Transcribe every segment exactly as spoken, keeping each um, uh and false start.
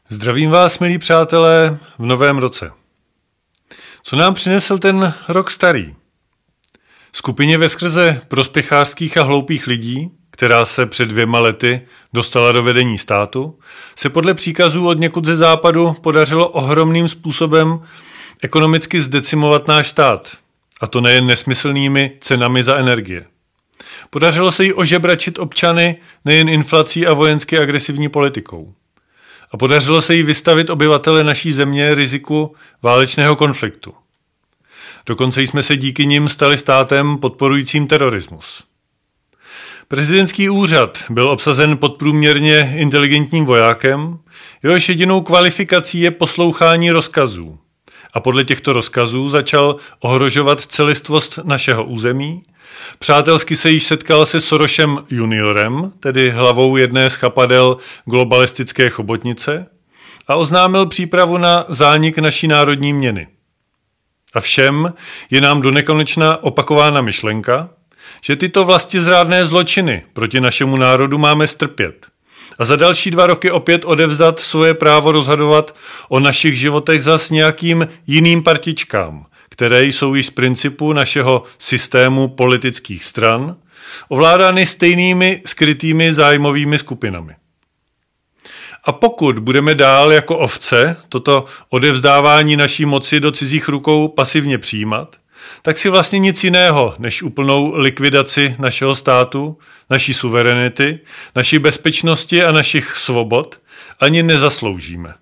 Zdravím vás, milí přátelé, v novém roce. Co nám přinesl ten rok starý? Skupině veskrze prospěchářských a hloupých lidí, která se před dvěma lety dostala do vedení státu, se podle příkazů od někud ze západu podařilo ohromným způsobem ekonomicky zdecimovat náš stát, a to nejen nesmyslnými cenami za energie. Podařilo se jí ožebračit občany nejen inflací a vojensky agresivní politikou. A podařilo se jí vystavit obyvatele naší země riziku válečného konfliktu. Dokonce jsme se díky nim stali státem podporujícím terorismus. Prezidentský úřad byl obsazen podprůměrně inteligentním vojákem, jehož jedinou kvalifikací je poslouchání rozkazů. A podle těchto rozkazů začal ohrožovat celistvost našeho území. Přátelsky se již setkal se Sorosem juniorem, tedy hlavou jedné z chapadel globalistické chobotnice, a oznámil přípravu na zánik naší národní měny. A všem je nám donekonečna opakována myšlenka, že tyto vlastizrádné zločiny proti našemu národu máme strpět a za další dva roky opět odevzdat svoje právo rozhodovat o našich životech zas nějakým jiným partičkám, které jsou již z principu našeho systému politických stran ovládány stejnými skrytými zájmovými skupinami. A pokud budeme dál jako ovce toto odevzdávání naší moci do cizích rukou pasivně přijímat, tak si vlastně nic jiného než úplnou likvidaci našeho státu, naší suverenity, naší bezpečnosti a našich svobod ani nezasloužíme.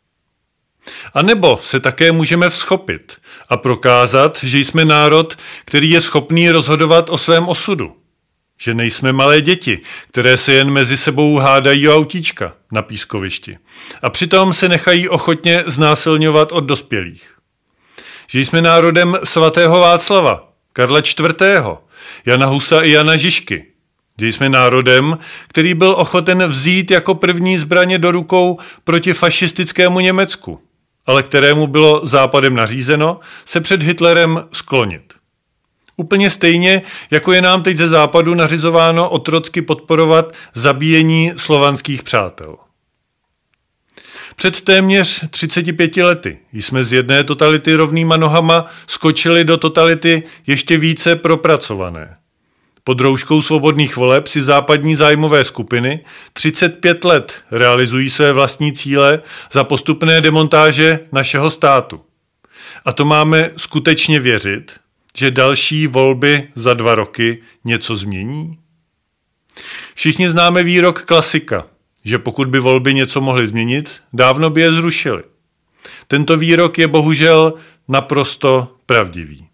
A nebo se také můžeme vzchopit a prokázat, že jsme národ, který je schopný rozhodovat o svém osudu. Že nejsme malé děti, které se jen mezi sebou hádají o autíčka na pískovišti a přitom se nechají ochotně znásilňovat od dospělých. Že jsme národem svatého Václava, Karla čtvrtého, Jana Husa i Jana Žižky. Že jsme národem, který byl ochoten vzít jako první zbraně do rukou proti fašistickému Německu, ale kterému bylo západem nařízeno se před Hitlerem sklonit. Úplně stejně, jako je nám teď ze západu nařizováno otrocky podporovat zabíjení slovanských přátel. Před téměř třiceti pěti lety jsme z jedné totality rovnýma nohama skočili do totality ještě více propracované. Pod rouškou svobodných voleb si západní zájmové skupiny třicet pět let realizují své vlastní cíle za postupné demontáže našeho státu. A to máme skutečně věřit, že další volby za dva roky něco změní? Všichni známe výrok klasika, že pokud by volby něco mohly změnit, dávno by je zrušili. Tento výrok je bohužel naprosto pravdivý.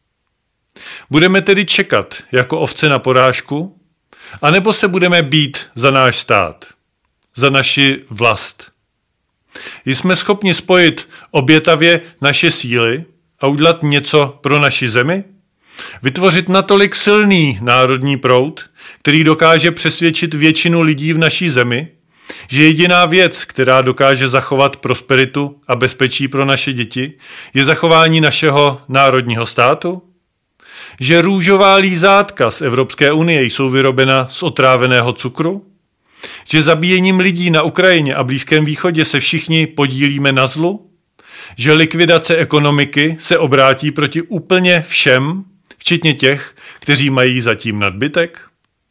Budeme tedy čekat jako ovce na porážku, anebo se budeme bít za náš stát, za naši vlast? Jsme schopni spojit obětavě naše síly a udělat něco pro naši zemi? Vytvořit natolik silný národní proud, který dokáže přesvědčit většinu lidí v naší zemi, že jediná věc, která dokáže zachovat prosperitu a bezpečí pro naše děti, je zachování našeho národního státu? Že růžová lízátka z Evropské unie jsou vyrobena z otráveného cukru? Že zabíjením lidí na Ukrajině a Blízkém východě se všichni podílíme na zlu? Že likvidace ekonomiky se obrátí proti úplně všem, včetně těch, kteří mají zatím nadbytek?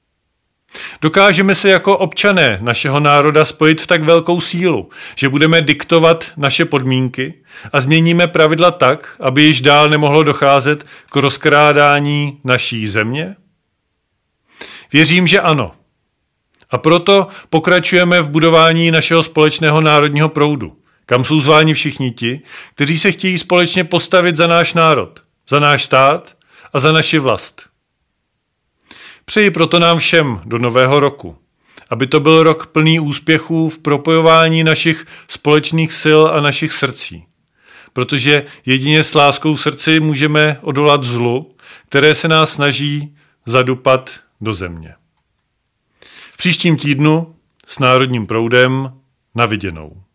Dokážeme se jako občané našeho národa spojit v tak velkou sílu, že budeme diktovat naše podmínky a změníme pravidla tak, aby již dál nemohlo docházet k rozkrádání naší země? Věřím, že ano. A proto pokračujeme v budování našeho společného národního proudu, kam jsou zváni všichni ti, kteří se chtějí společně postavit za náš národ, za náš stát a za naši vlast. Přeji proto nám všem do nového roku, aby to byl rok plný úspěchů v propojování našich společných sil a našich srdcí, protože jedině s láskou v srdci můžeme odolat zlu, které se nás snaží zadupat do země. V příštím týdnu s Národním proudem na viděnou.